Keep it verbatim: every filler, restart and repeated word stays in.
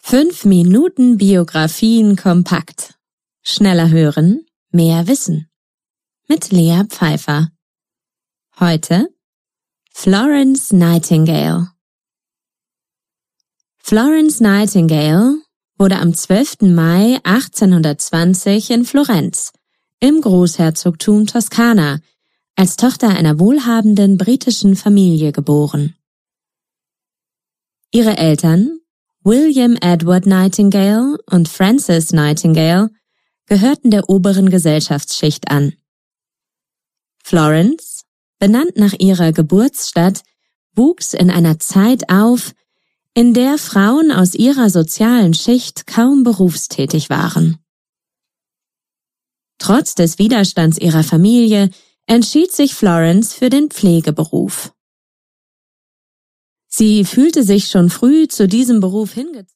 Fünf Minuten Biografien kompakt. Schneller hören, mehr wissen. Mit Lea Pfeiffer. Heute Florence Nightingale. Florence Nightingale wurde am zwölften Mai achtzehnhundertzwanzig in Florenz im Großherzogtum Toskana als Tochter einer wohlhabenden britischen Familie geboren. Ihre Eltern, William Edward Nightingale und Frances Nightingale, gehörten der oberen Gesellschaftsschicht an. Florence, benannt nach ihrer Geburtsstadt, wuchs in einer Zeit auf, in der Frauen aus ihrer sozialen Schicht kaum berufstätig waren. Trotz des Widerstands ihrer Familie entschied sich Florence für den Pflegeberuf. Sie fühlte sich schon früh zu diesem Beruf hingezogen.